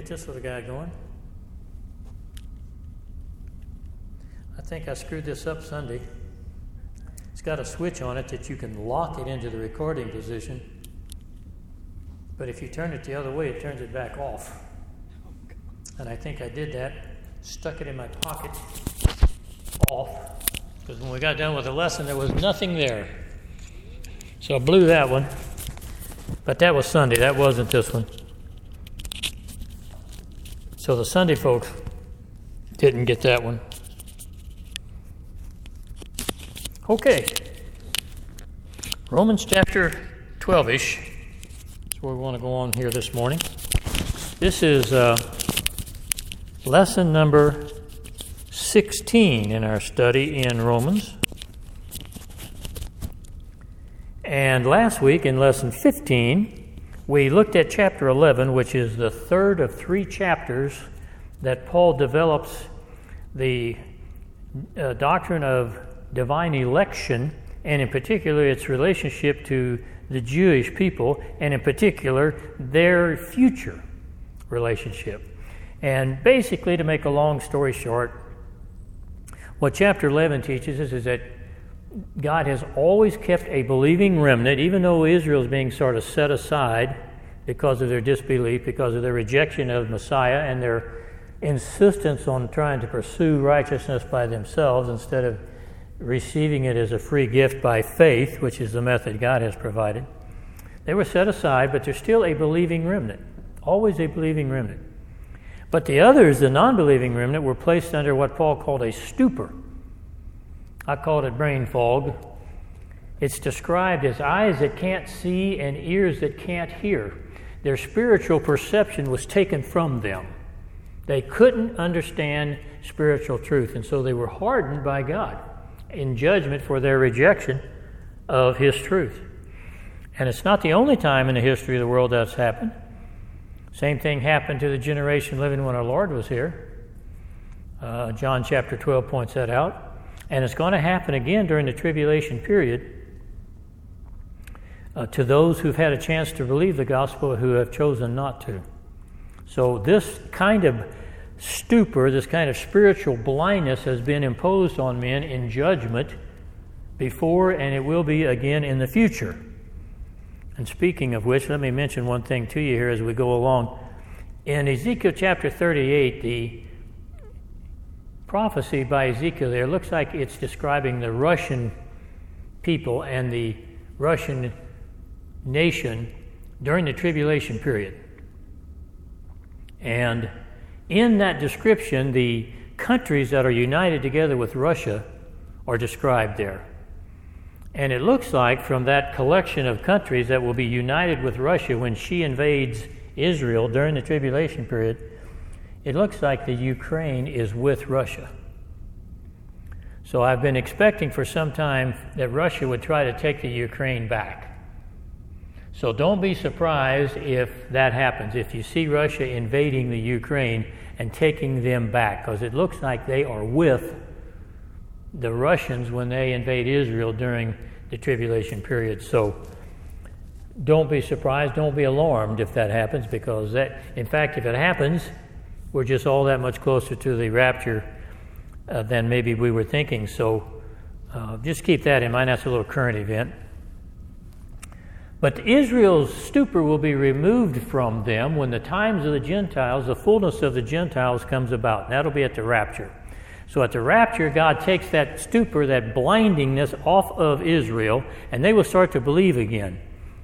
get this little guy going. I think I screwed this up Sunday. It's got a switch on it that you can lock it into the recording position. But if you turn it the other way, it turns it back off. And I think I did that, stuck it in my pocket, off. Because when we got done with the lesson, there was nothing there. So I blew that one. But that was Sunday. That wasn't this one. So the Sunday folks didn't get that one. Okay. Romans chapter 12-ish. That's where we want to go on here this morning. This is lesson number 16 in our study in Romans. And last week in lesson 15, we looked at chapter 11, which is the third of three chapters that Paul develops the doctrine of divine election, and in particular its relationship to the Jewish people, and in particular their future relationship. And basically, to make a long story short, what chapter 11 teaches us is that God has always kept a believing remnant, even though Israel is being sort of set aside because of their disbelief, because of their rejection of Messiah and their insistence on trying to pursue righteousness by themselves instead of receiving it as a free gift by faith, which is the method God has provided. They were set aside, but they're still a believing remnant, always a believing remnant. But the others, the non-believing remnant, were placed under what Paul called a stupor. I called it brain fog. It's described as eyes that can't see and ears that can't hear. Their spiritual perception was taken from them. They couldn't understand spiritual truth, and so they were hardened by God in judgment for their rejection of His truth. And it's not the only time in the history of the world that's happened. Same thing happened to the generation living when our Lord was here. John chapter 12 points that out. And it's going to happen again during the tribulation period to those who've had a chance to believe the gospel who have chosen not to. So this kind of stupor, this kind of spiritual blindness has been imposed on men in judgment before, and it will be again in the future. And speaking of which, let me mention one thing to you here as we go along. In Ezekiel chapter 38, the prophecy by Ezekiel there looks like it's describing the Russian people and the Russian nation during the tribulation period. And in that description, the countries that are united together with Russia are described there. And it looks like from that collection of countries that will be united with Russia when she invades Israel during the tribulation period, it looks like the Ukraine is with Russia. So I've been expecting for some time that Russia would try to take the Ukraine back. So don't be surprised if that happens, if you see Russia invading the Ukraine and taking them back, because it looks like they are with the Russians when they invade Israel during the tribulation period. So don't be surprised, don't be alarmed if that happens, because that, in fact, if it happens, we're just all that much closer to the rapture than maybe we were thinking. So just keep that in mind. That's a little current event. But Israel's stupor will be removed from them when the times of the Gentiles, the fullness of the Gentiles comes about. That'll be at the rapture. So at the rapture, God takes that stupor, that blindingness off of Israel, and they will start to believe again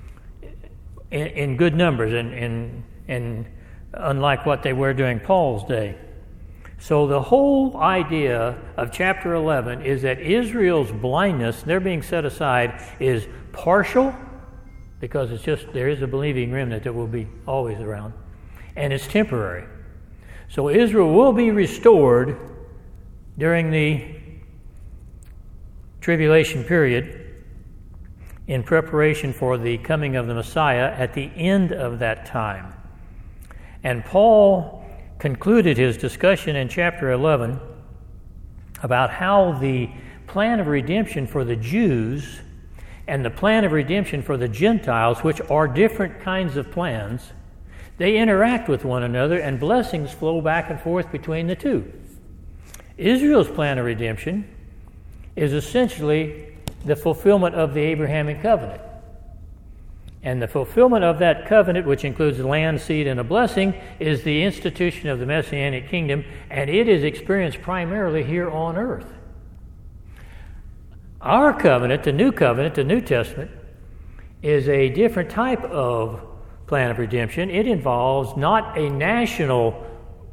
in good numbers, and unlike what they were during Paul's day. So the whole idea of chapter 11 is that Israel's blindness, their being set aside, is partial, because it's just, there is a believing remnant that will be always around, and it's temporary. So Israel will be restored during the tribulation period in preparation for the coming of the Messiah at the end of that time. And Paul concluded his discussion in chapter 11 about how the plan of redemption for the Jews and the plan of redemption for the Gentiles, which are different kinds of plans, They interact with one another, and blessings flow back and forth between the two. Israel's plan of redemption is essentially the fulfillment of the Abrahamic covenant. And the fulfillment of that covenant, which includes the land, seed, and a blessing, is the institution of the Messianic kingdom, and it is experienced primarily here on earth. Our covenant, the New Covenant, the New Testament, is a different type of plan of redemption. It involves not a national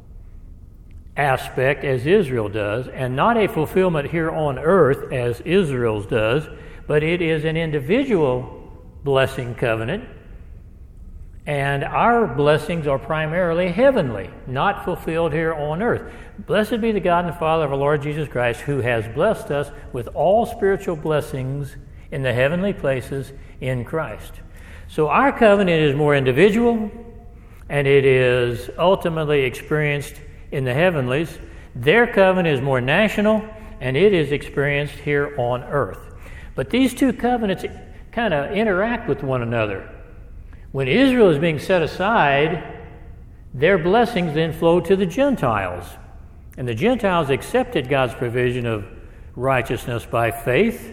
aspect as Israel does, and not a fulfillment here on earth as Israel's does, but it is an individual blessing covenant, and our blessings are primarily heavenly, not fulfilled here on earth. Blessed be the God and Father of our Lord Jesus Christ, who has blessed us with all spiritual blessings in the heavenly places in Christ. So our covenant is more individual, and it is ultimately experienced in the heavenlies. Their covenant is more national, and it is experienced here on earth. But these two covenants kind of interact with one another. When Israel is being set aside, their blessings then flow to the Gentiles. And the Gentiles accepted God's provision of righteousness by faith,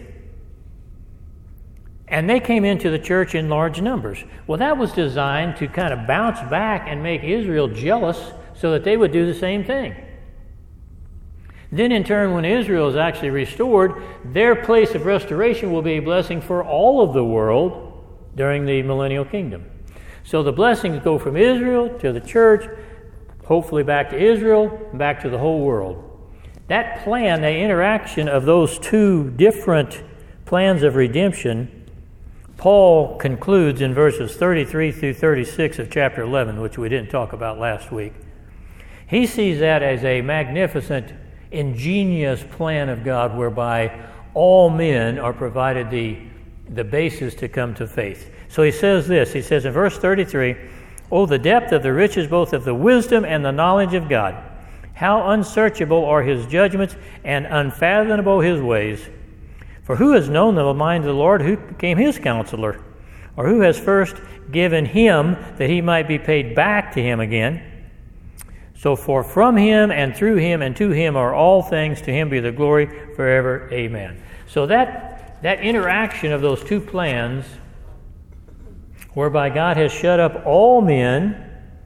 and they came into the church in large numbers. Well, that was designed to kind of bounce back and make Israel jealous so that they would do the same thing. Then in turn, when Israel is actually restored, their place of restoration will be a blessing for all of the world during the millennial kingdom. So the blessings go from Israel to the church, hopefully back to Israel, and back to the whole world. That plan, the interaction of those two different plans of redemption, Paul concludes in verses 33 through 36 of chapter 11, which we didn't talk about last week. He sees that as a magnificent, ingenious plan of God whereby all men are provided the basis to come to faith. So he says this, he says in verse 33, "Oh, the depth of the riches both of the wisdom and the knowledge of God! How unsearchable are his judgments and unfathomable his ways! For who has known the mind of the Lord? Who became his counselor? Or who has first given him that he might be paid back to him again? So for from him and through him and to him are all things, to him be the glory forever. Amen." So that interaction of those two plans, whereby God has shut up all men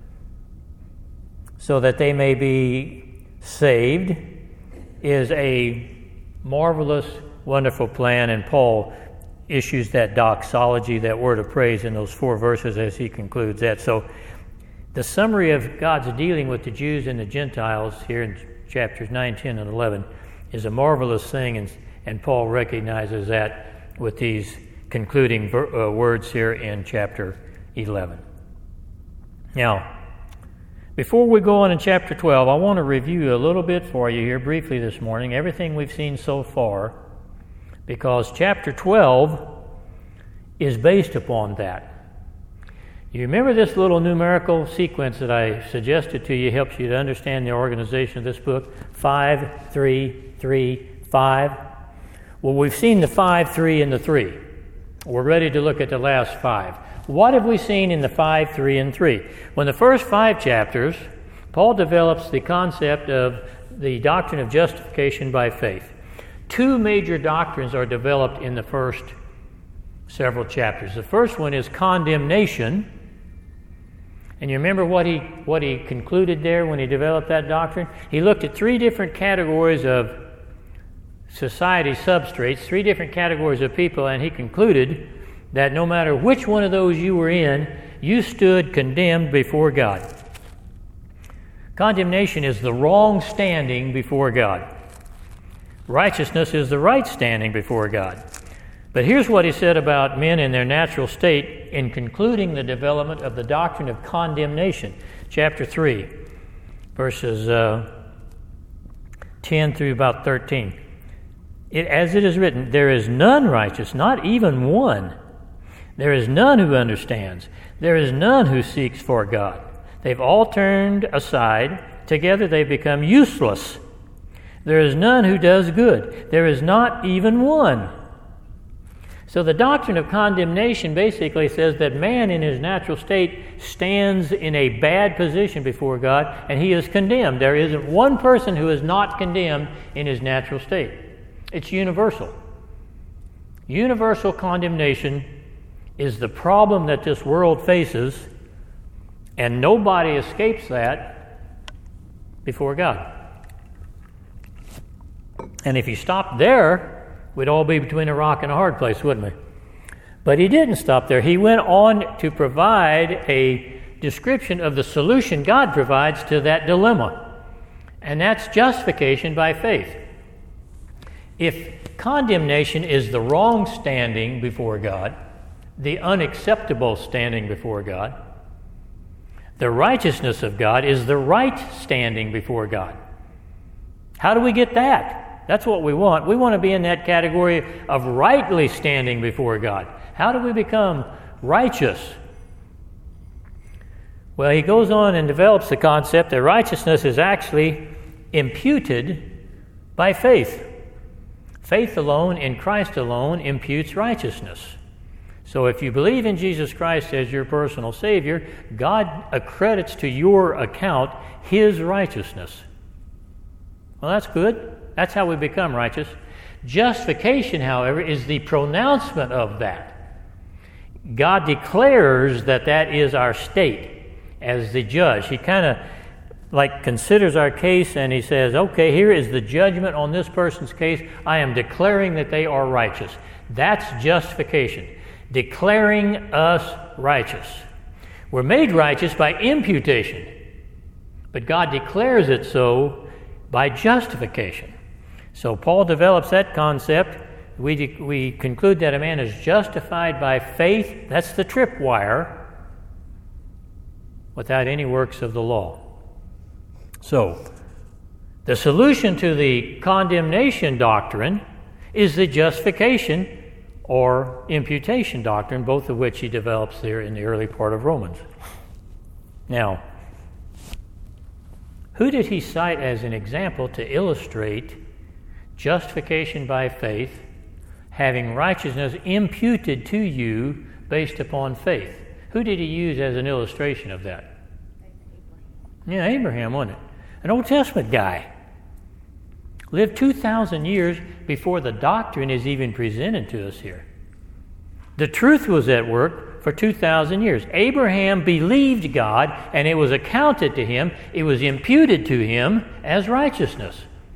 so that they may be saved, is a marvelous, wonderful plan, and Paul issues that doxology, that word of praise, in those 4 verses as he concludes that. So the summary of God's dealing with the Jews and the Gentiles here in chapters 9, 10, and 11 is a marvelous thing, and Paul recognizes that with these concluding words here in chapter 11. Now, before we go on in chapter 12, I want to review a little bit for you here briefly this morning, everything we've seen so far, because chapter 12 is based upon that. You remember this little numerical sequence that I suggested to you helps you to understand the organization of this book? 5, 3, 3, 5. Well, we've seen the 5, 3, and the 3. We're ready to look at the last 5. What have we seen in the 5, 3, and 3? Well, in the first 5 chapters, Paul develops the concept of the doctrine of justification by faith. 2 major doctrines are developed in the first several chapters. The first one is condemnation. And you remember what he concluded there when he developed that doctrine? He looked at 3 different categories of society substrates, 3 different categories of people, and he concluded that no matter which one of those you were in, you stood condemned before God. Condemnation is the wrong standing before God. Righteousness is the right standing before God. But here's what he said about men in their natural state in concluding the development of the doctrine of condemnation. Chapter 3, verses 10 through about 13. As it is written, "There is none righteous, not even one. There is none who understands. There is none who seeks for God. They've all turned aside. Together they've become useless. There is none who does good. There is not even one." So the doctrine of condemnation basically says that man in his natural state stands in a bad position before God, and he is condemned. There isn't one person who is not condemned in his natural state. It's universal. Universal condemnation is the problem that this world faces, and nobody escapes that before God. And if he stopped there, we'd all be between a rock and a hard place, wouldn't we? But he didn't stop there. He went on to provide a description of the solution God provides to that dilemma, and that's justification by faith. If condemnation is the wrong standing before God, the unacceptable standing before God, the righteousness of God is the right standing before God. How do we get that? That's what we want. We want to be in that category of rightly standing before God. How do we become righteous? Well, he goes on and develops the concept that righteousness is actually imputed by faith. Faith alone in Christ alone imputes righteousness. So if you believe in Jesus Christ as your personal Savior, God accredits to your account His righteousness. Well, that's good. That's how we become righteous. Justification, however, is the pronouncement of that. God declares that that is our state as the judge. He kind of considers our case and he says, okay, here is the judgment on this person's case. I am declaring that they are righteous. That's justification. Declaring us righteous. We're made righteous by imputation, but God declares it so by justification. So Paul develops that concept. We conclude that a man is justified by faith. That's the tripwire, without any works of the law. So the solution to the condemnation doctrine is the justification or imputation doctrine, both of which he develops there in the early part of Romans. Now, who did he cite as an example to illustrate justification by faith, having righteousness imputed to you based upon faith? Who did he use as an illustration of that? Yeah, Abraham, wasn't it? An Old Testament guy. Lived 2,000 years before the doctrine is even presented to us here. The truth was at work for 2,000 years. Abraham believed God, and it was accounted to him, it was imputed to him as righteousness.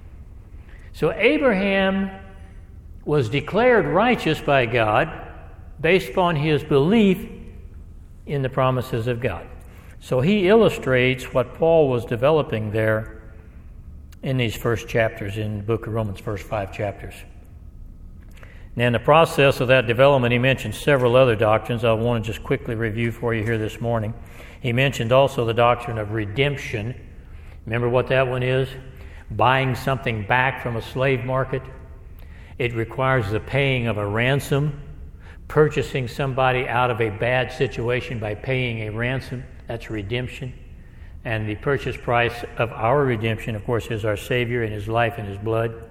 So Abraham was declared righteous by God based upon his belief in the promises of God. So he illustrates what Paul was developing there in these first chapters in the book of Romans, first 5 chapters. Now, in the process of that development, he mentioned several other doctrines I want to just quickly review for you here this morning. He mentioned also the doctrine of redemption. Remember what that one is? Buying something back from a slave market. It requires the paying of a ransom, purchasing somebody out of a bad situation by paying a ransom. That's redemption. And the purchase price of our redemption, of course, is our Savior and His life and His blood.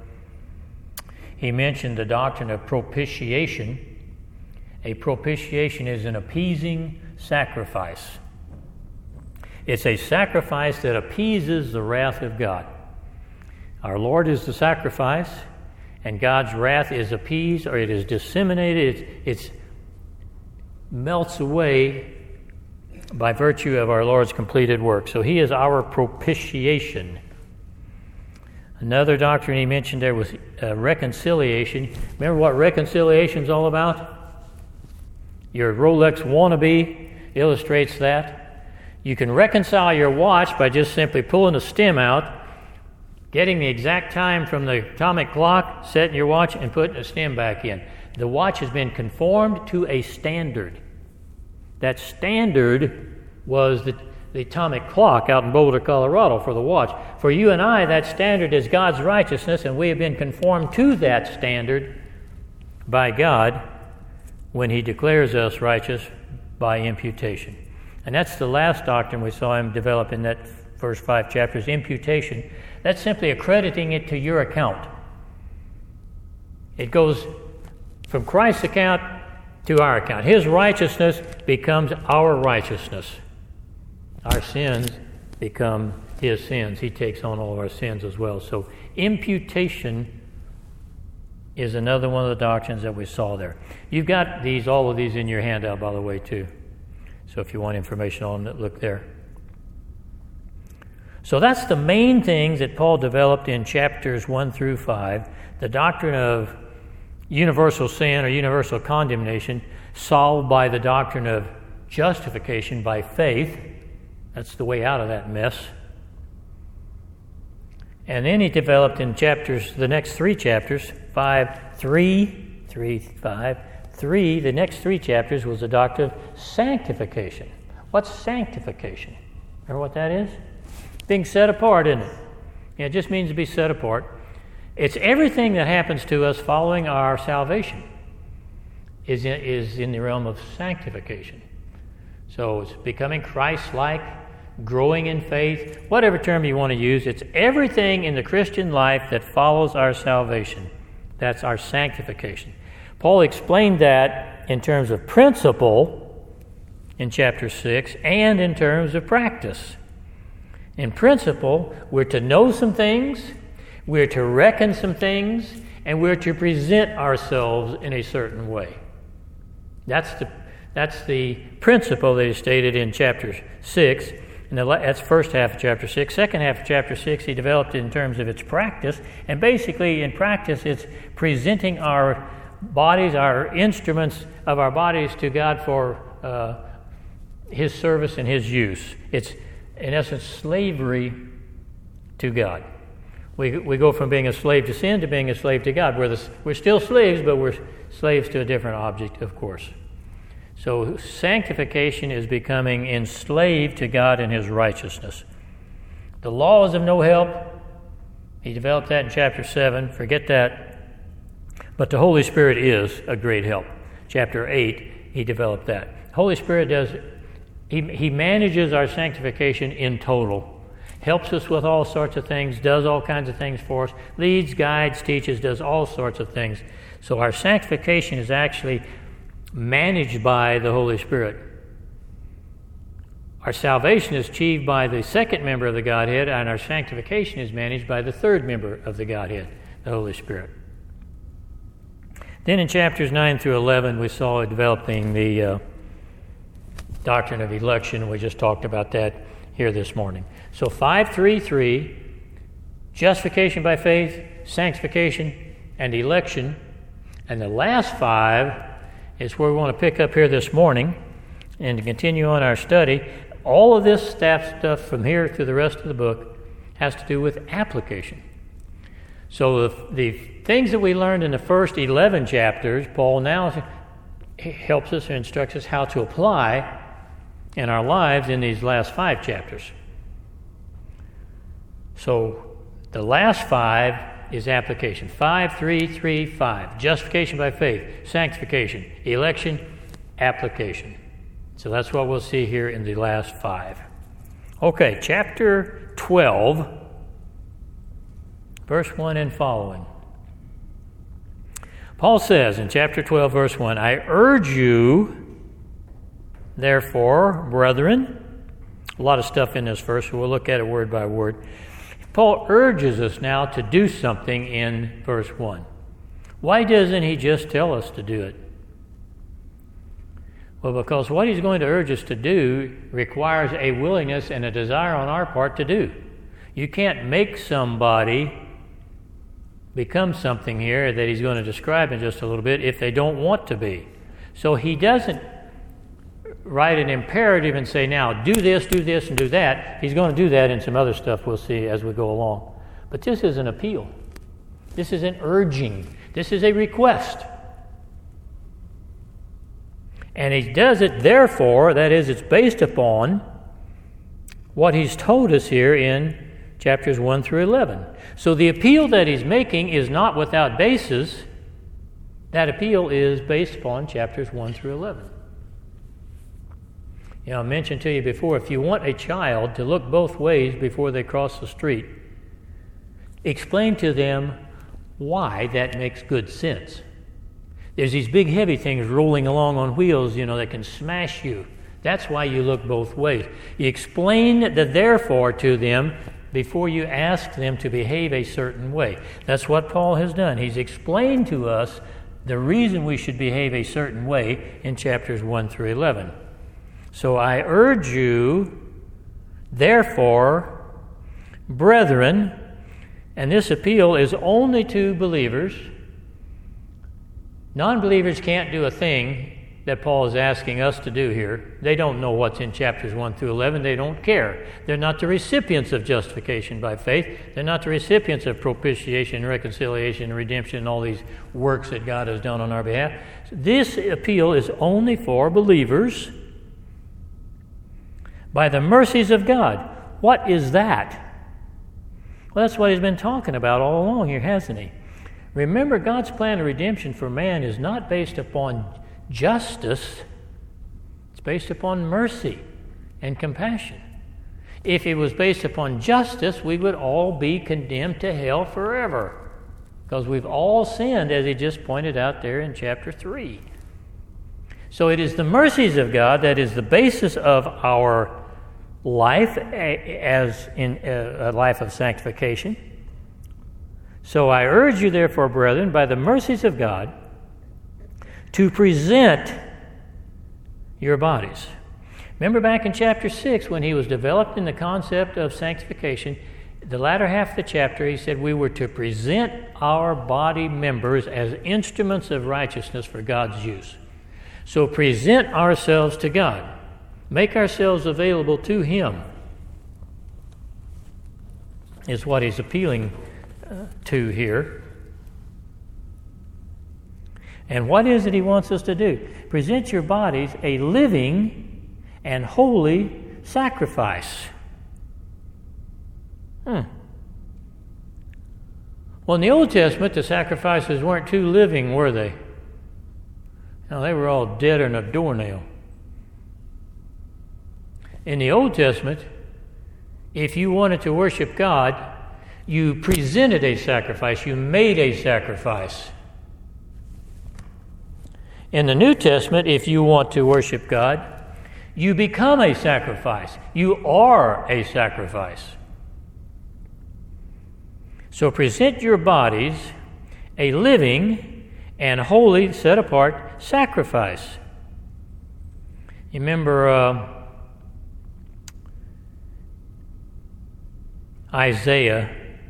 He mentioned the doctrine of propitiation. A propitiation is an appeasing sacrifice. It's a sacrifice that appeases the wrath of God. Our Lord is the sacrifice, and God's wrath is appeased, or it is disseminated. It melts away by virtue of our Lord's completed work. So He is our propitiation. Another doctrine he mentioned there was reconciliation. Remember what reconciliation is all about? Your Rolex wannabe illustrates that. You can reconcile your watch by just simply pulling the stem out, getting the exact time from the atomic clock, setting your watch, and putting the stem back in. The watch has been conformed to a standard. That standard was the atomic clock out in Boulder, Colorado for the watch. For you and I, that standard is God's righteousness, and we have been conformed to that standard by God when He declares us righteous by imputation. And that's the last doctrine we saw him develop in that first 5 chapters, imputation. That's simply accrediting it to your account. It goes from Christ's account to our account. His righteousness becomes our righteousness. Our sins become his sins. He takes on all of our sins as well. So imputation is another one of the doctrines that we saw there. You've got all of these in your handout, by the way, too. So if you want information on it, look there. So that's the main things that Paul developed in chapters 1 through 5. The doctrine of universal sin or universal condemnation, solved by the doctrine of justification by faith. That's the way out of that mess. And then he developed in the next three chapters, 3, the next three chapters was the doctrine of sanctification. What's sanctification? Remember what that is? Being set apart, isn't it? Yeah, it just means to be set apart. It's everything that happens to us following our salvation is in the realm of sanctification. So it's becoming Christ-like, growing in faith, whatever term you want to use. It's everything in the Christian life that follows our salvation. That's our sanctification. Paul explained that in terms of principle in chapter 6 and in terms of practice. In principle, we're to know some things, we're to reckon some things, and we're to present ourselves in a certain way. That's the principle that is stated in chapter 6. And that's first half of chapter 6. Second half of chapter 6, he developed it in terms of its practice. And basically, in practice, it's presenting our bodies, our instruments of our bodies to God for his service and his use. It's, in essence, slavery to God. We go from being a slave to sin to being a slave to God. We're still slaves, but we're slaves to a different object, of course. So sanctification is becoming enslaved to God and his righteousness. The law is of no help. He developed that in chapter 7. Forget that. But the Holy Spirit is a great help. Chapter 8, he developed that. Holy Spirit he manages our sanctification in total. Helps us with all sorts of things, does all kinds of things for us, leads, guides, teaches, does all sorts of things. So our sanctification is actually managed by the Holy Spirit. Our salvation is achieved by the second member of the Godhead, and our sanctification is managed by the third member of the Godhead, the Holy Spirit. Then in chapters 9 through 11, we saw developing the doctrine of election. We just talked about that here this morning. So 5:3:3, justification by faith, sanctification, and election. And the last 5 is where we want to pick up here this morning and to continue on our study. All of this stuff from here through the rest of the book has to do with application. So the things that we learned in the first 11 chapters, Paul now helps us and instructs us how to apply in our lives in these last 5 chapters. So the last 5 is application. 5:3:3:5. Justification by faith, sanctification, election, application. So that's what we'll see here in the last 5. Okay, chapter 12, verse 1 and following. Paul says in chapter 12, verse 1, I urge you, therefore, brethren, a lot of stuff in this verse, so we'll look at it word by word. Paul urges us now to do something in verse 1. Why doesn't he just tell us to do it? Well, because what he's going to urge us to do requires a willingness and a desire on our part to do. You can't make somebody become something here that he's going to describe in just a little bit if they don't want to be. So he doesn't write an imperative and say, now do this, and do that. He's going to do that in some other stuff we'll see as we go along. But this is an appeal. This is an urging. This is a request. And he does it, therefore, that is, it's based upon what he's told us here in chapters 1 through 11. So the appeal that he's making is not without basis. That appeal is based upon chapters 1 through 11. You know, I mentioned to you before, if you want a child to look both ways before they cross the street, explain to them why that makes good sense. There's these big heavy things rolling along on wheels, that can smash you. That's why you look both ways. You explain the therefore to them before you ask them to behave a certain way. That's what Paul has done. He's explained to us the reason we should behave a certain way in chapters 1 through 11. So I urge you, therefore, brethren, and this appeal is only to believers. Non-believers can't do a thing that Paul is asking us to do here. They don't know what's in chapters 1 through 11. They don't care. They're not the recipients of justification by faith. They're not the recipients of propitiation, reconciliation, redemption, and all these works that God has done on our behalf. This appeal is only for believers by the mercies of God. What is that? Well, that's what he's been talking about all along here, hasn't he? Remember, God's plan of redemption for man is not based upon justice. It's based upon mercy and compassion. If it was based upon justice, we would all be condemned to hell forever, because we've all sinned, as he just pointed out there in chapter 3. So it is the mercies of God that is the basis of our life, as in a life of sanctification. So I urge you, therefore, brethren, by the mercies of God, to present your bodies. Remember back in chapter 6 when he was developing the concept of sanctification, the latter half of the chapter, he said we were to present our body members as instruments of righteousness for God's use. So present ourselves to God. Make ourselves available to Him is what he's appealing to here. And what is it he wants us to do? Present your bodies a living and holy sacrifice. Well, in the Old Testament, the sacrifices weren't too living, were they? No, they were all deader than a doornail. In the Old Testament, if you wanted to worship God, you presented a sacrifice, you made a sacrifice. In the New Testament, if you want to worship God, you become a sacrifice. You are a sacrifice. So present your bodies a living and holy, set apart sacrifice. You remember Isaiah,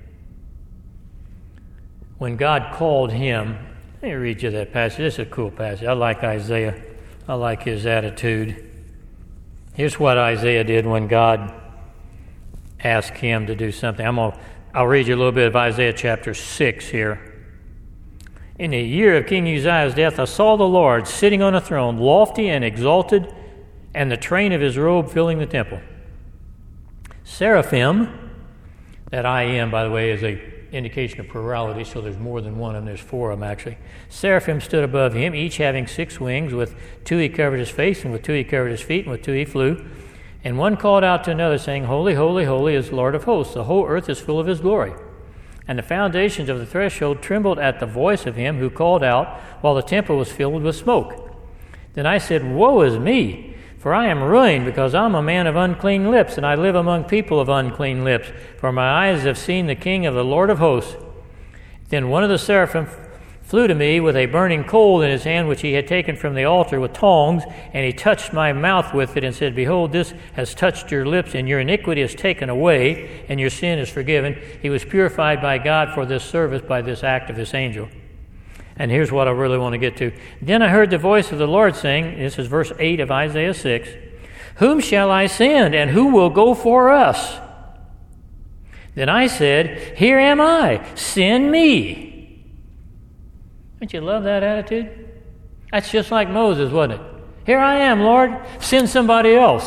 when God called him. Let me read you that passage. This is a cool passage. I like Isaiah. I like his attitude. Here's what Isaiah did when God asked him to do something. I'll read you a little bit of Isaiah chapter 6 here. In the year of King Uzziah's death, I saw the Lord sitting on a throne, lofty and exalted, and the train of his robe filling the temple. Seraphim, that I am, by the way, is a indication of plurality, so there's more than one, and there's four of them actually. Seraphim stood above him, each having 6 wings. With 2 he covered his face, and with 2 he covered his feet, and with 2 he flew. And one called out to another, saying, Holy, holy, holy is the Lord of hosts. The whole earth is full of his glory. And the foundations of the threshold trembled at the voice of him who called out, while the temple was filled with smoke. Then I said, Woe is me! For I am ruined, because I am a man of unclean lips, and I live among people of unclean lips. For my eyes have seen the King of the Lord of hosts. Then one of the seraphim flew to me with a burning coal in his hand, which he had taken from the altar with tongs, and he touched my mouth with it, and said, Behold, this has touched your lips, and your iniquity is taken away, and your sin is forgiven. He was purified by God for this service by this act of this angel. And here's what I really want to get to. Then I heard the voice of the Lord saying, this is verse 8 of Isaiah 6, Whom shall I send, and who will go for us? Then I said, Here am I, send me. Don't you love that attitude? That's just like Moses, wasn't it? Here I am, Lord, send somebody else.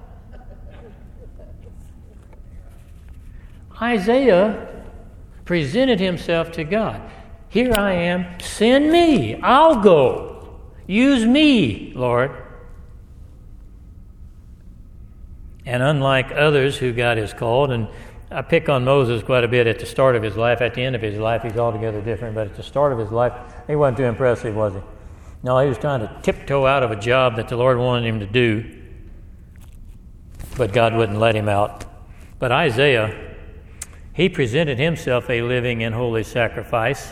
Isaiah presented himself to God. Here I am, send me, I'll go. Use me, Lord. And unlike others who God has called, and I pick on Moses quite a bit at the start of his life. At the end of his life, he's altogether different. But at the start of his life, he wasn't too impressive, was he? No, he was trying to tiptoe out of a job that the Lord wanted him to do, but God wouldn't let him out. But Isaiah, he presented himself a living and holy sacrifice.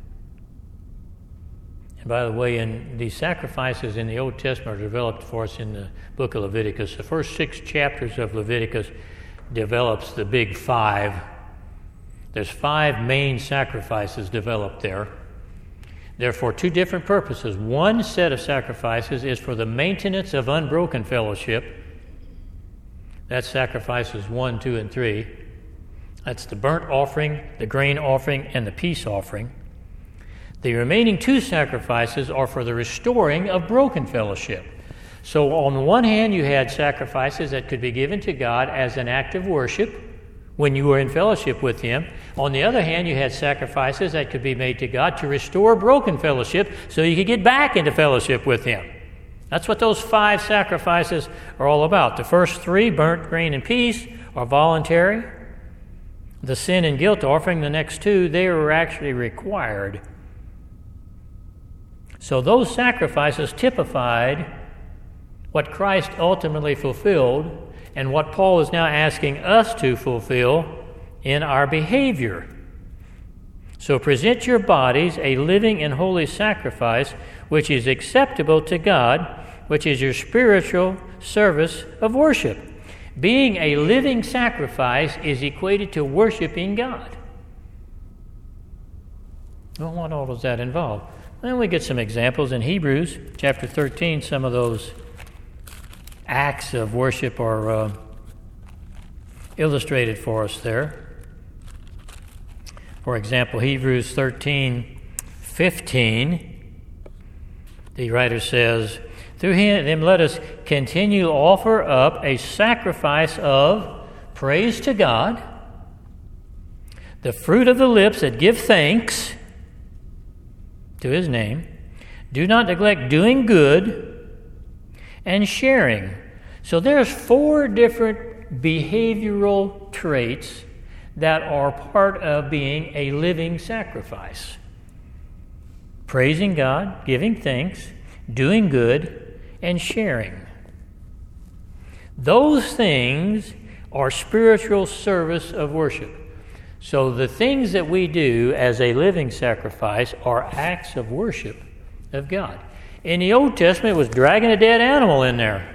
And by the way, these sacrifices in the Old Testament are developed for us in the book of Leviticus. The first 6 chapters of Leviticus develops the big 5. There's 5 main sacrifices developed there. They're for 2 different purposes. One set of sacrifices is for the maintenance of unbroken fellowship. That's sacrifices 1, 2, and 3. That's the burnt offering, the grain offering, and the peace offering. The remaining 2 sacrifices are for the restoring of broken fellowship. So on the one hand, you had sacrifices that could be given to God as an act of worship when you were in fellowship with Him. On the other hand, you had sacrifices that could be made to God to restore broken fellowship so you could get back into fellowship with Him. That's what those 5 sacrifices are all about. The first 3, burnt grain and peace, are voluntary. The sin and guilt offering, the next 2, they were actually required. So those sacrifices typified what Christ ultimately fulfilled and what Paul is now asking us to fulfill in our behavior. So present your bodies a living and holy sacrifice, which is acceptable to God, which is your spiritual service of worship. Being a living sacrifice is equated to worshiping God. Well, what all does that involve? Well, we get some examples in Hebrews chapter 13. Some of those acts of worship are illustrated for us there. For example, Hebrews 13:15, the writer says, "Through him let us continue to offer up a sacrifice of praise to God, the fruit of the lips that give thanks to His name. Do not neglect doing good and sharing." So there's 4 different behavioral traits that are part of being a living sacrifice. Praising God, giving thanks, doing good, and sharing. Those things are spiritual service of worship. So the things that we do as a living sacrifice are acts of worship of God. In the Old Testament, it was dragging a dead animal in there.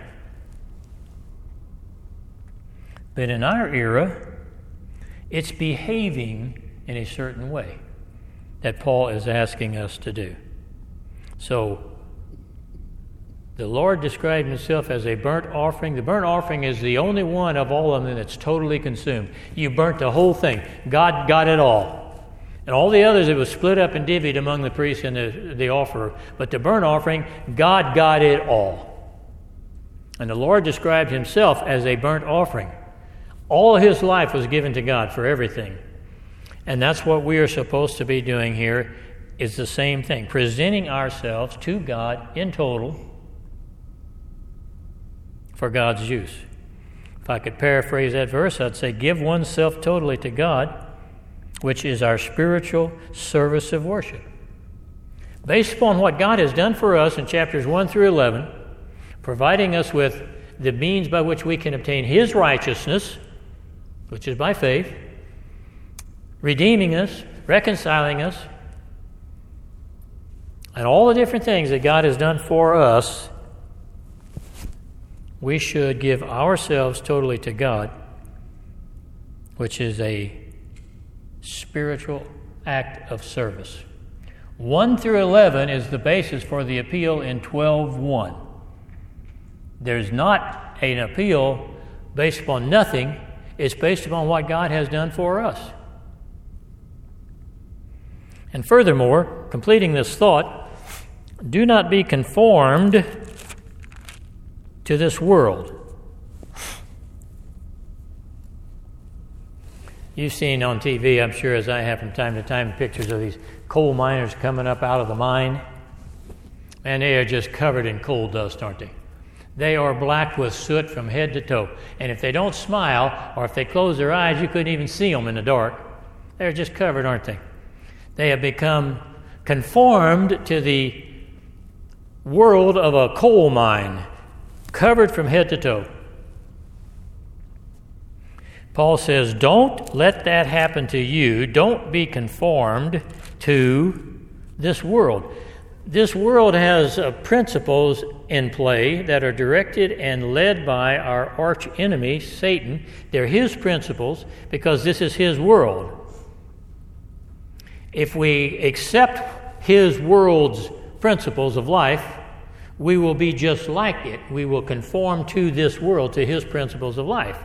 But in our era, it's behaving in a certain way that Paul is asking us to do. So the Lord described Himself as a burnt offering. The burnt offering is the only one of all of them that's totally consumed. You burnt the whole thing. God got it all. And all the others, it was split up and divvied among the priest and the offerer. But the burnt offering, God got it all. And the Lord described Himself as a burnt offering. All His life was given to God for everything. And that's what we are supposed to be doing here, is the same thing. Presenting ourselves to God in total for God's use. If I could paraphrase that verse, I'd say, give oneself totally to God, which is our spiritual service of worship. Based upon what God has done for us in chapters 1 through 11, providing us with the means by which we can obtain His righteousness, which is by faith, redeeming us, reconciling us, and all the different things that God has done for us, we should give ourselves totally to God, which is a spiritual act of service. 1 through 11 is the basis for the appeal in 12:1. There's not an appeal based upon nothing. It's based upon what God has done for us. And furthermore, completing this thought, do not be conformed to this world. You've seen on TV, I'm sure as I have from time to time, pictures of these coal miners coming up out of the mine. And they are just covered in coal dust, aren't they? They are black with soot from head to toe. And if they don't smile, or if they close their eyes, you couldn't even see them in the dark. They're just covered, aren't they? They have become conformed to the world of a coal mine, covered from head to toe. Paul says, don't let that happen to you. Don't be conformed to this world. This world has principles in play that are directed and led by our arch enemy, Satan. They're his principles because this is his world. If we accept his world's principles of life, we will be just like it. We will conform to this world, to his principles of life.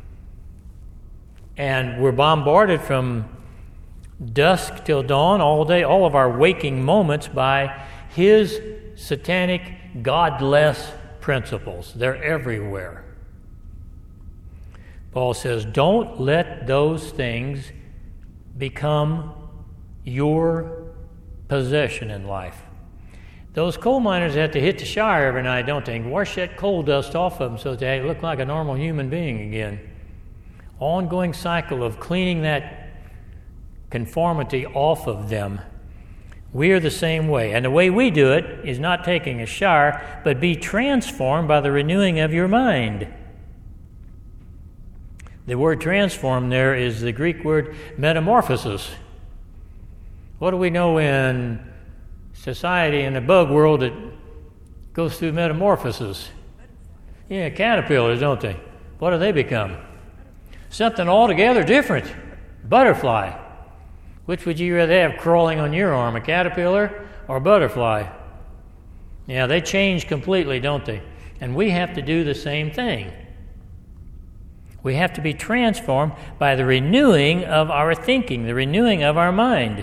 And we're bombarded from dusk till dawn, all day, all of our waking moments by his satanic, godless principles. They're everywhere. Paul says, don't let those things become your possession in life. Those coal miners have to hit the shower every night, don't they? And wash that coal dust off of them so they look like a normal human being again. Ongoing cycle of cleaning that conformity off of them. We are the same way. And the way we do it is not taking a shower, but be transformed by the renewing of your mind. The word transform there is the Greek word metamorphosis. What do we know in society, in the bug world, that goes through metamorphosis? Yeah, caterpillars, don't they? What do they become? Something altogether different. Butterfly. Which would you rather have crawling on your arm, a caterpillar or a butterfly? Yeah, they change completely, don't they? And we have to do the same thing. We have to be transformed by the renewing of our thinking, the renewing of our mind.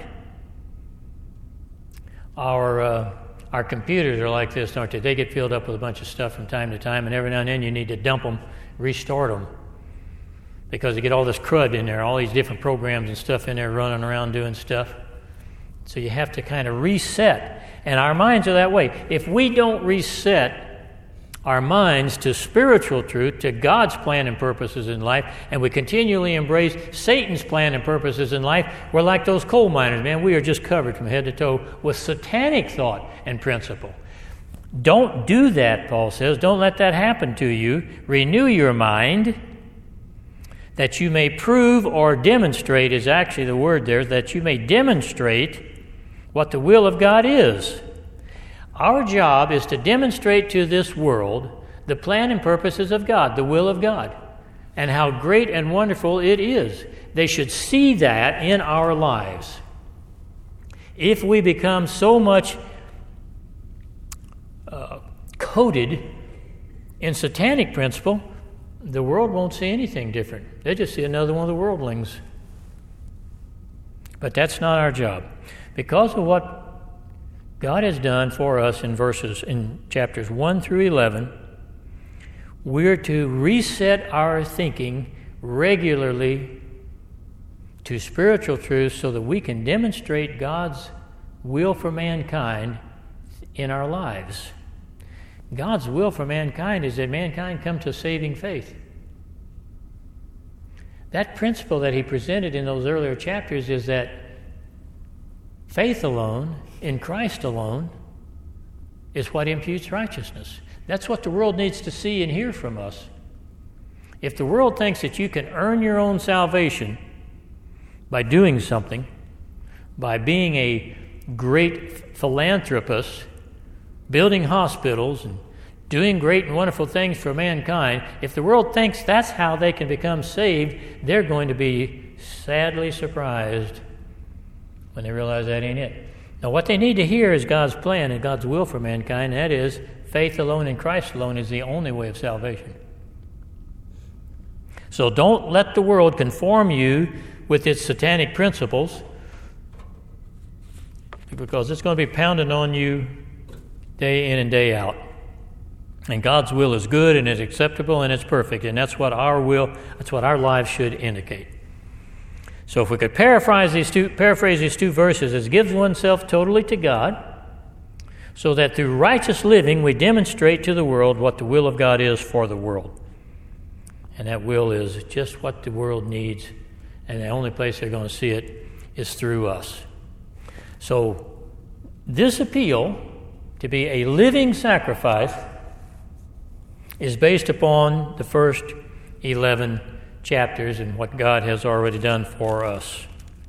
Our computers are like this, aren't they? They get filled up with a bunch of stuff from time to time, and every now and then you need to dump them, restart them. Because you get all this crud in there, all these different programs and stuff in there running around doing stuff. So you have to kind of reset. And our minds are that way. If we don't reset our minds to spiritual truth, to God's plan and purposes in life, and we continually embrace Satan's plan and purposes in life, we're like those coal miners, man. We are just covered from head to toe with satanic thought and principle. Don't do that, Paul says. Don't let that happen to you. Renew your mind, that you may prove or demonstrate is actually the word there, that you may demonstrate what the will of God is. Our job is to demonstrate to this world the plan and purposes of God, the will of God, and how great and wonderful it is. They should see that in our lives. If we become so much coated in satanic principle, the world won't see anything different. They just see another one of the worldlings. But that's not our job. Because of what God has done for us in chapters 1 through 11, we're to reset our thinking regularly to spiritual truths so that we can demonstrate God's will for mankind in our lives. God's will for mankind is that mankind come to saving faith. That principle that he presented in those earlier chapters is that faith alone, in Christ alone, is what imputes righteousness. That's what the world needs to see and hear from us. If the world thinks that you can earn your own salvation by doing something, by being a great philanthropist, building hospitals and doing great and wonderful things for mankind, if the world thinks that's how they can become saved, they're going to be sadly surprised when they realize that ain't it. Now, what they need to hear is God's plan and God's will for mankind. That is, faith alone in Christ alone is the only way of salvation. So don't let the world conform you with its satanic principles, because it's going to be pounding on you day in and day out. And God's will is good and it's acceptable and it's perfect, and that's what our will, that's what our lives should indicate. So if we could paraphrase these two verses as gives oneself totally to God, so that through righteous living we demonstrate to the world what the will of God is for the world. And that will is just what the world needs, and the only place they're going to see it is through us. So this appeal to be a living sacrifice is based upon the first 11 chapters and what God has already done for us.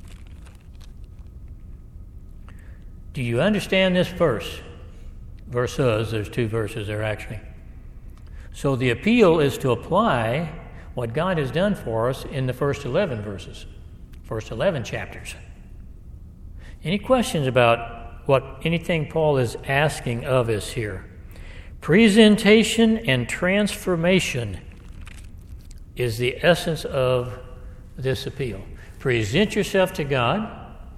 Do you understand this verse? Verses, there's two verses there actually. So the appeal is to apply what God has done for us in the first 11 verses, first 11 chapters. Any questions about anything Paul is asking of us here? Presentation and transformation is the essence of this appeal. Present yourself to God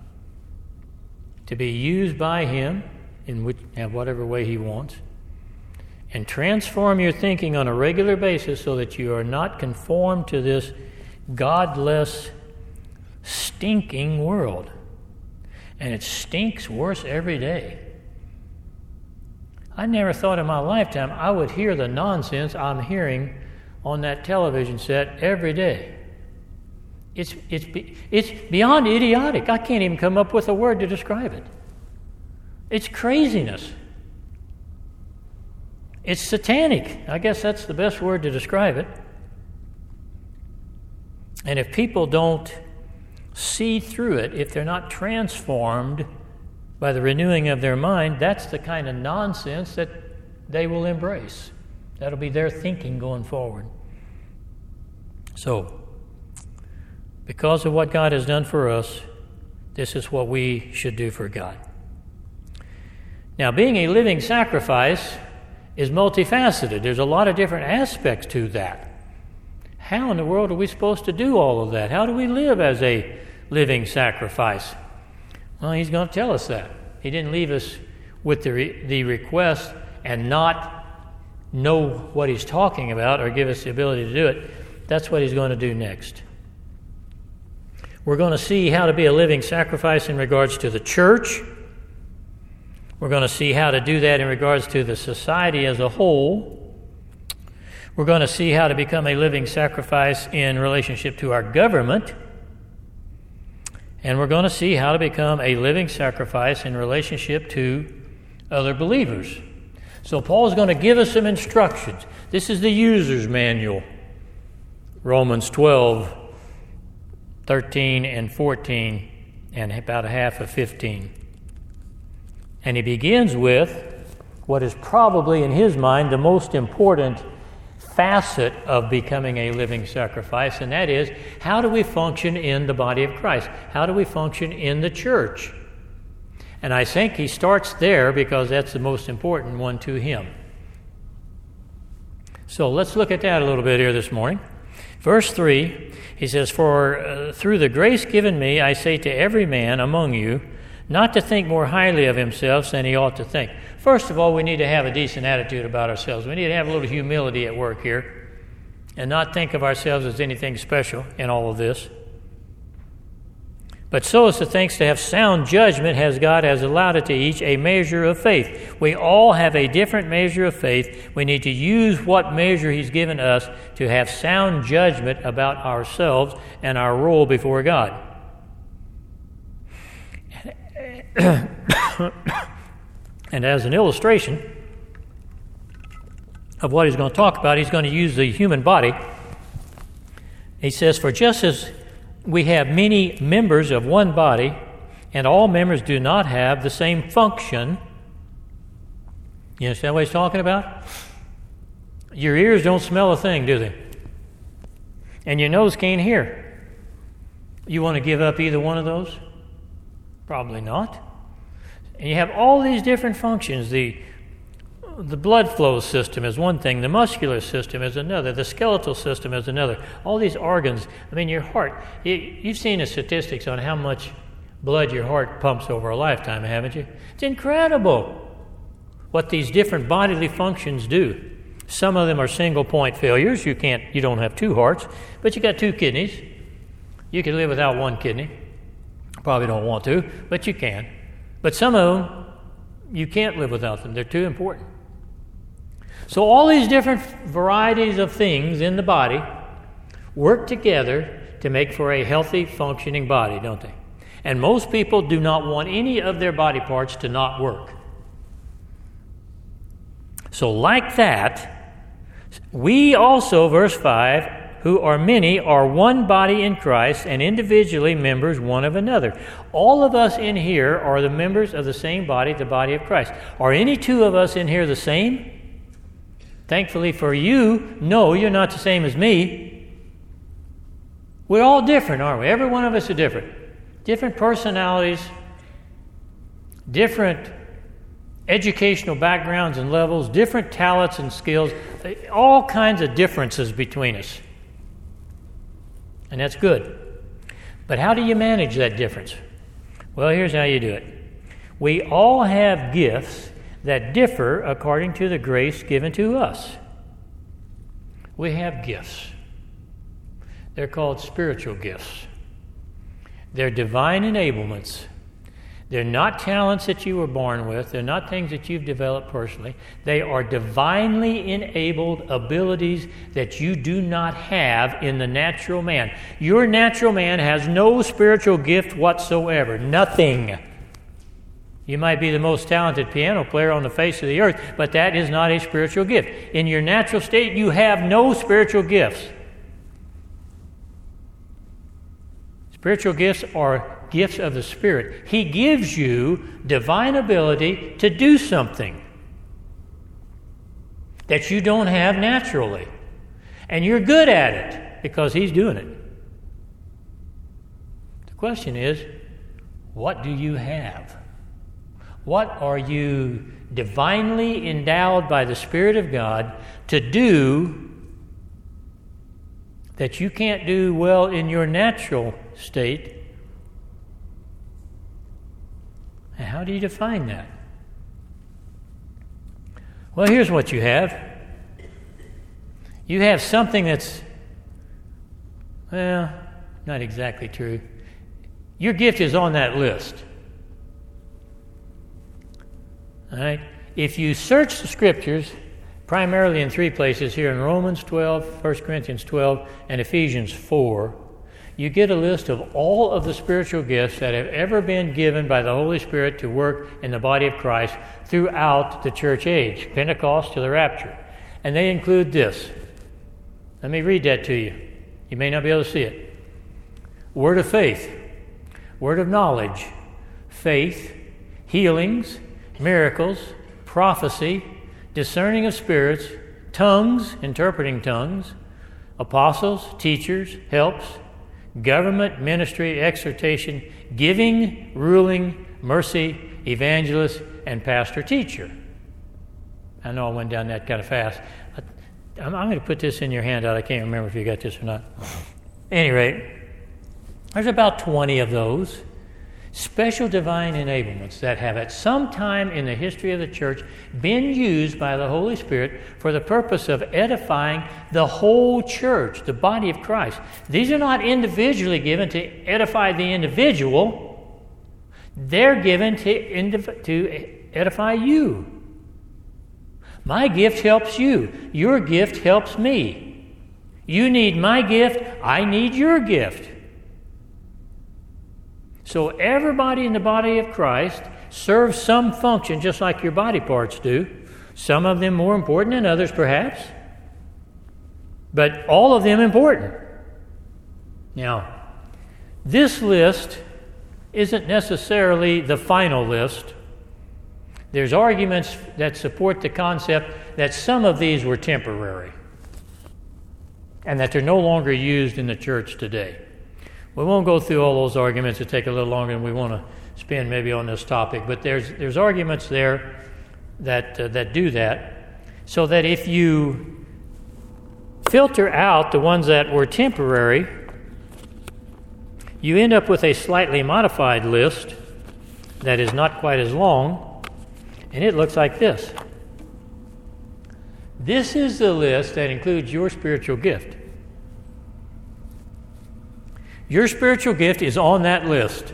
to be used by Him in whatever way He wants, and transform your thinking on a regular basis so that you are not conformed to this godless, stinking world. And it stinks worse every day. I never thought in my lifetime I would hear the nonsense I'm hearing on that television set every day. It's beyond idiotic. I can't even come up with a word to describe it. It's craziness. It's satanic. I guess that's the best word to describe it. And if people don't see through it, if they're not transformed by the renewing of their mind, that's the kind of nonsense that they will embrace. That'll be their thinking going forward. So, because of what God has done for us, this is what we should do for God. Now, being a living sacrifice is multifaceted. There's a lot of different aspects to that. How in the world are we supposed to do all of that? How do we live as a living sacrifice? Well, he's going to tell us that. He didn't leave us with the request and not know what he's talking about or give us the ability to do it. That's what he's going to do next. We're going to see how to be a living sacrifice in regards to the church. We're going to see how to do that in regards to the society as a whole. We're going to see how to become a living sacrifice in relationship to our government. And we're going to see how to become a living sacrifice in relationship to other believers. So Paul's going to give us some instructions. This is the user's manual. Romans 12, 13 and 14, and about a half of 15. And he begins with what is probably in his mind the most important facet of becoming a living sacrifice, and that is, how do we function in the body of Christ? How do we function in the church? And I think he starts there because that's the most important one to him. So let's look at that a little bit here this morning. Verse 3, he says, "For through the grace given me, I say to every man among you, not to think more highly of himself than he ought to think." First of all, we need to have a decent attitude about ourselves. We need to have a little humility at work here and not think of ourselves as anything special in all of this. But so as to think to have sound judgment, as God has allotted to each a measure of faith. We all have a different measure of faith. We need to use what measure He's given us to have sound judgment about ourselves and our role before God. And as an illustration of what he's going to talk about, he's going to use the human body. He says, "For just as we have many members of one body, and all members do not have the same function." You understand what he's talking about? Your ears don't smell a thing, do they? And your nose can't hear. You want to give up either one of those? Probably not. And you have all these different functions. The blood flow system is one thing. The muscular system is another. The skeletal system is another. All these organs. I mean, your heart. You've seen the statistics on how much blood your heart pumps over a lifetime, haven't you? It's incredible what these different bodily functions do. Some of them are single-point failures. You don't have two hearts, but you got two kidneys. You can live without one kidney. Probably don't want to, but you can. But some of them, you can't live without them. They're too important. So all these different varieties of things in the body work together to make for a healthy, functioning body, don't they? And most people do not want any of their body parts to not work. So like that, we also, verse 5, who are many, are one body in Christ, and individually members one of another. All of us in here are the members of the same body, the body of Christ. Are any two of us in here the same? Thankfully for you, no, you're not the same as me. We're all different, aren't we? Every one of us are different. Different personalities, different educational backgrounds and levels, different talents and skills, all kinds of differences between us. And that's good. But how do you manage that difference? Well, here's how you do it. We all have gifts that differ according to the grace given to us. We have gifts. They're called spiritual gifts. They're divine enablements. They're not talents that you were born with. They're not things that you've developed personally. They are divinely enabled abilities that you do not have in the natural man. Your natural man has no spiritual gift whatsoever. Nothing. You might be the most talented piano player on the face of the earth, but that is not a spiritual gift. In your natural state, you have no spiritual gifts. Spiritual gifts are gifts of the Spirit. He gives you divine ability to do something that you don't have naturally. And you're good at it because He's doing it. The question is, what do you have? What are you divinely endowed by the Spirit of God to do that you can't do well in your natural state? And how do you define that? Well, here's what you have. You have something that's, well, not exactly true. Your gift is on that list. All right? If you search the Scriptures, primarily in three places here in Romans 12, 1 Corinthians 12, and Ephesians 4, you get a list of all of the spiritual gifts that have ever been given by the Holy Spirit to work in the body of Christ throughout the church age, Pentecost to the rapture. And they include this. Let me read that to you. You may not be able to see it. Word of faith, word of knowledge, faith, healings, miracles, prophecy, discerning of spirits, tongues, interpreting tongues, apostles, teachers, helps, government, ministry, exhortation, giving, ruling, mercy, evangelist, and pastor-teacher. I know I went down that kind of fast. I'm going to put this in your handout. I can't remember if you got this or not. At any rate, there's about 20 of those special divine enablements that have at some time in the history of the church been used by the Holy Spirit for the purpose of edifying the whole church, the body of Christ. These are not individually given to edify the individual. They're given to edify you. My gift helps you. Your gift helps me. You need my gift. I need your gift. So everybody in the body of Christ serves some function just like your body parts do. Some of them more important than others, perhaps. But all of them important. Now, this list isn't necessarily the final list. There's arguments that support the concept that some of these were temporary and that they're no longer used in the church today. We won't go through all those arguments. It'll take a little longer than we want to spend maybe on this topic, but there's arguments there that do that, so that if you filter out the ones that were temporary, you end up with a slightly modified list that is not quite as long, and it looks like this. This is the list that includes your spiritual gift. Your spiritual gift is on that list.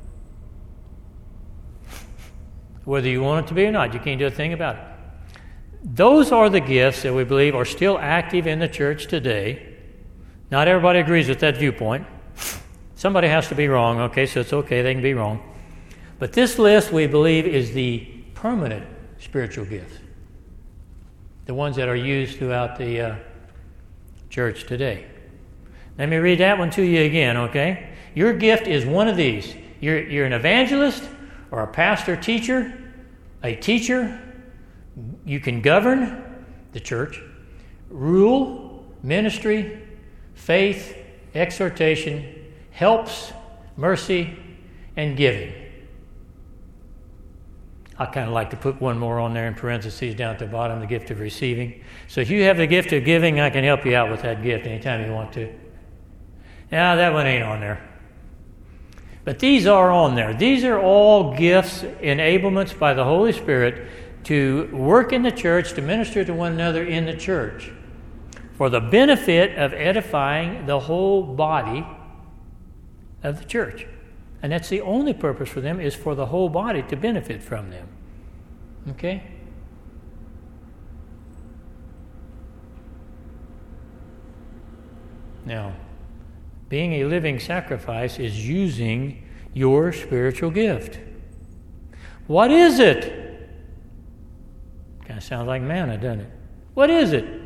Whether you want it to be or not, you can't do a thing about it. Those are the gifts that we believe are still active in the church today. Not everybody agrees with that viewpoint. Somebody has to be wrong, okay, so it's okay, they can be wrong. But this list, we believe, is the permanent spiritual gift. the ones that are used throughout the church today. Let me read that one to you again, okay? Your gift is one of these. You're an evangelist or a pastor teacher, a teacher. You can govern the church, rule, ministry, faith, exhortation, helps, mercy, and giving. I kind of like to put one more on there in parentheses down at the bottom, the gift of receiving. So if you have the gift of giving, I can help you out with that gift anytime you want to. Now, that one ain't on there. But these are on there. These are all gifts, enablements by the Holy Spirit to work in the church, to minister to one another in the church, for the benefit of edifying the whole body of the church. And that's the only purpose for them, is for the whole body to benefit from them. Okay? Now, being a living sacrifice is using your spiritual gift. What is it? Kind of sounds like manna, doesn't it? What is it?